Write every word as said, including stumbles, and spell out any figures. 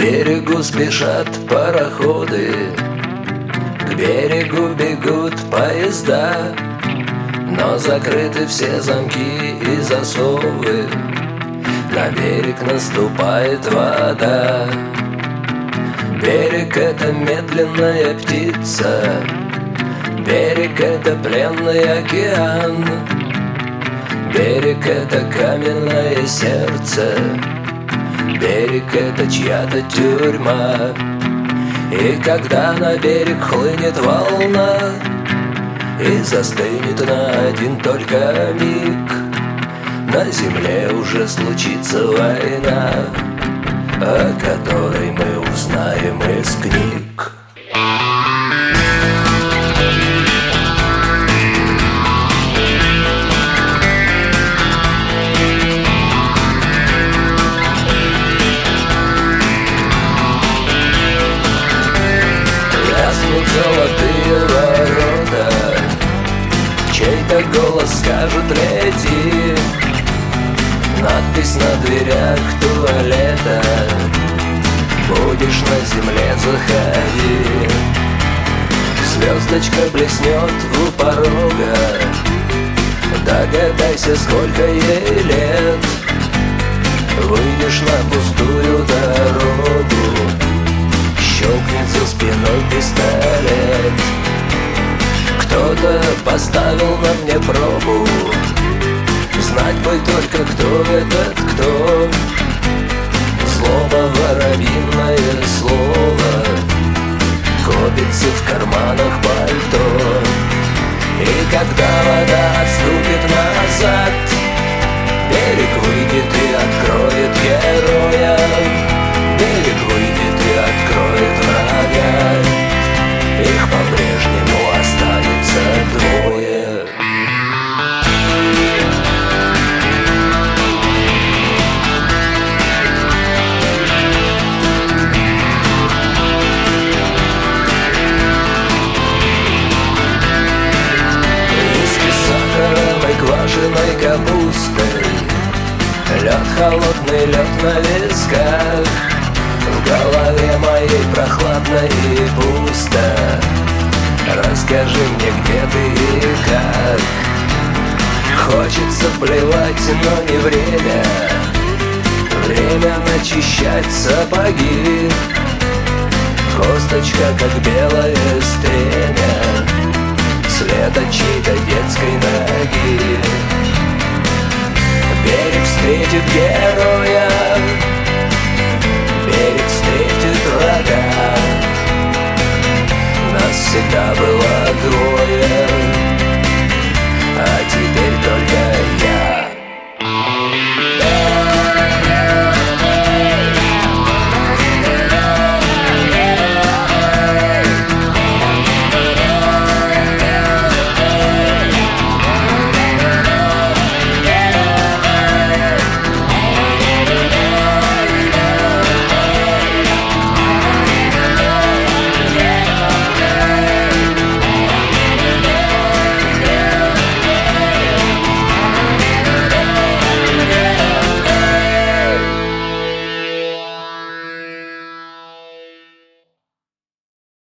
берегу спешат пароходы, к берегу бегут поезда, но закрыты все замки и засовы, на берег наступает вода. Берег — это медленная птица, берег — это пленный океан, берег — это каменное сердце, берег — это чья-то тюрьма. И когда на берег хлынет волна и застынет на один только миг, на земле уже случится война, о которой мы узнаем из книг. Ляснут золотые ворота, чей-то голос скажет «Лети». Надпись на дверях туалета: будешь на земле, заходи. Звездочка блеснет у порога, догадайся, сколько ей лет. Выйдешь на пустую дорогу, щелкнет за спиной пистолет. Кто-то поставил на мне пробу, знать бы только, кто этот кто. Злоба, воробьиное слово, копится в карманах пальто. И когда вода отступит назад, берег выйдет и откроет героя. Берег выйдет и откроет врага. Их по-прежнему останется двое. Квашеной капустой, лед, холодный лед на висках. В голове моей прохладно и пусто. Расскажи мне, где ты и как. Хочется плевать, но не время. Время начищать сапоги. Косточка, как белое стремя, след от чьей-то детской ноги. Берег встретит героя,